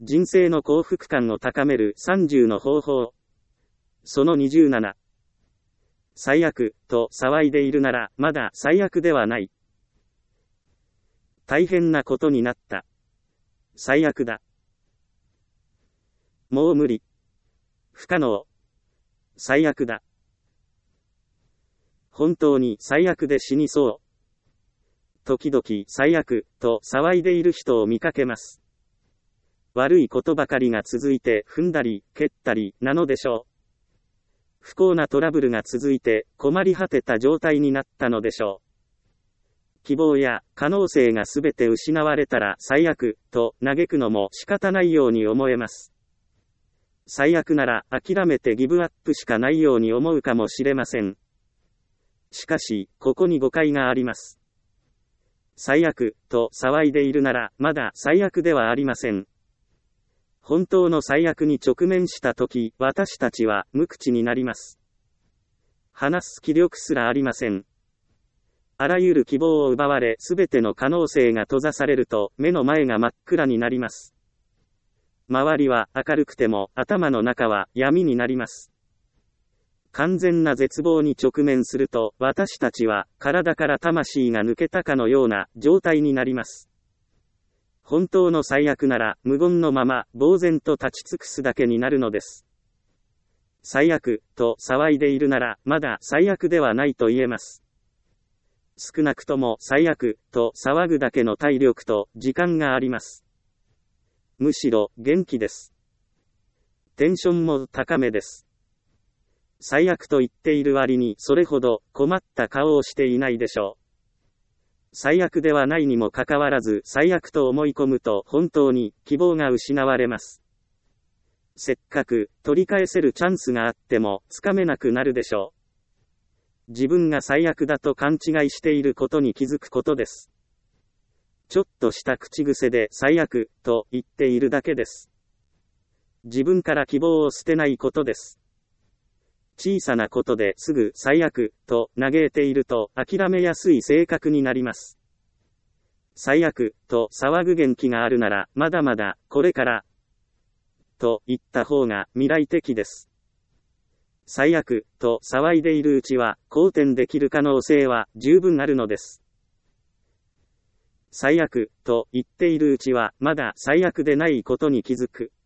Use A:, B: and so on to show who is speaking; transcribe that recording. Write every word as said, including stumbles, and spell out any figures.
A: 人生の幸福感を高めるさんじゅうの方法。そのにじゅうなな。最悪、と騒いでいるなら、まだ最悪ではない。大変なことになった。最悪だ。もう無理。不可能。最悪だ。本当に最悪で死にそう。時々最悪、と騒いでいる人を見かけます。悪いことばかりが続いて踏んだり、蹴ったり、なのでしょう。不幸なトラブルが続いて困り果てた状態になったのでしょう。希望や可能性がすべて失われたら最悪、と嘆くのも仕方ないように思えます。最悪なら諦めてギブアップしかないように思うかもしれません。しかし、ここに誤解があります。最悪、と騒いでいるなら、まだ最悪ではありません。本当の最悪に直面したとき、私たちは無口になります。話す気力すらありません。あらゆる希望を奪われ、すべての可能性が閉ざされると、目の前が真っ暗になります。周りは明るくても、頭の中は闇になります。完全な絶望に直面すると、私たちは体から魂が抜けたかのような状態になります。本当の最悪なら、無言のまま、呆然と立ち尽くすだけになるのです。最悪、と騒いでいるなら、まだ最悪ではないと言えます。少なくとも最悪、と騒ぐだけの体力と時間があります。むしろ、元気です。テンションも高めです。最悪と言っている割に、それほど困った顔をしていないでしょう。最悪ではないにもかかわらず最悪と思い込むと本当に希望が失われます。せっかく取り返せるチャンスがあってもつかめなくなるでしょう。自分が最悪だと勘違いしていることに気づくことです。ちょっとした口癖で最悪と言っているだけです。自分から希望を捨てないことです。小さなことですぐ最悪と嘆いていると諦めやすい性格になります。最悪と騒ぐ元気があるならまだまだこれからと言った方が未来的です。最悪と騒いでいるうちは好転できる可能性は十分あるのです。最悪と言っているうちはまだ最悪でないことに気づく。